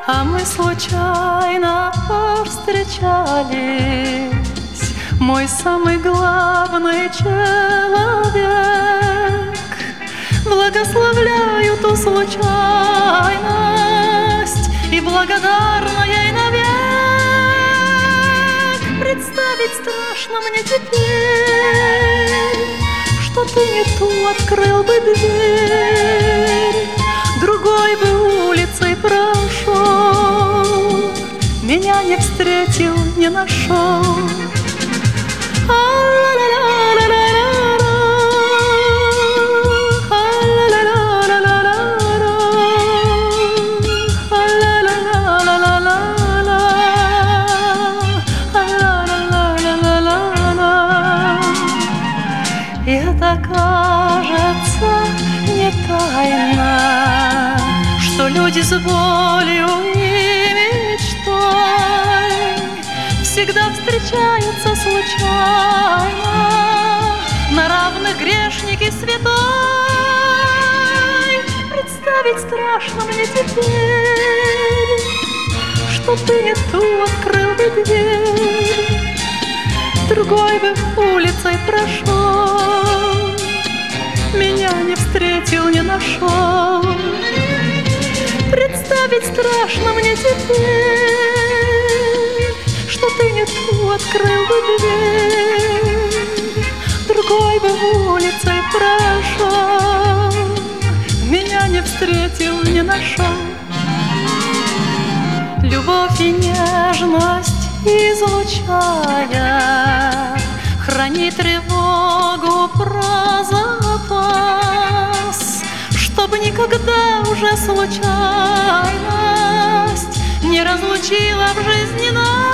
А мы случайно повстречались, мой самый главный человек. Благословляю ту случайность и благодарна ей навек. Представить страшно мне теперь, что ты не ту открыл бы дверь, другой бы улицей прошел, меня не встретил, не нашел. Это кажется не тайна, что люди с болью и мечтой всегда встречаются случайно, на равных грешник и святой. Представить страшно мне теперь, что ты не ту открыл бы дверь, другой бы улицей прошел, меня не встретил, не нашел. Представить страшно мне теперь, что ты не ту открыл бы дверь, другой бы улицей прошел, меня не встретил, не нашел. Любовь и нежность излучая, храни тревогу про запас, чтобы никогда уже случайность не разлучила в жизни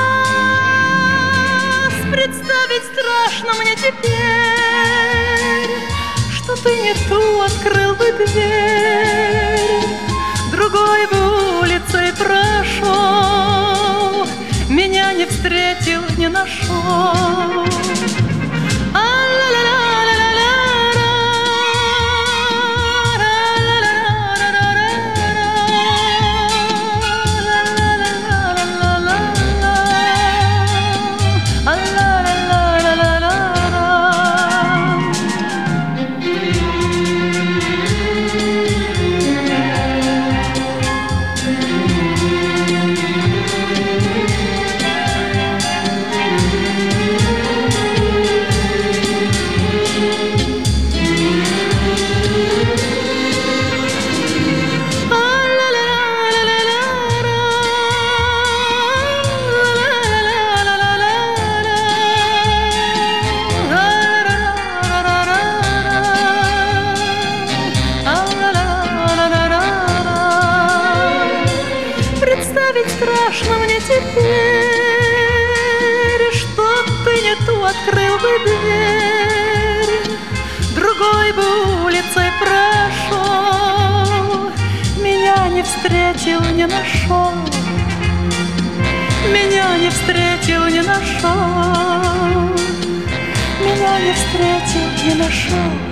нас. Представить страшно мне теперь, что ты не ту открыл бы дверь, другой бы улицей прошел, меня не встретил, не нашел. Представить страшно мне теперь, что ты не ту открыл бы дверь, другой бы улицей прошел, меня не встретил, не нашел, меня не встретил, не нашел, меня не встретил, не нашел.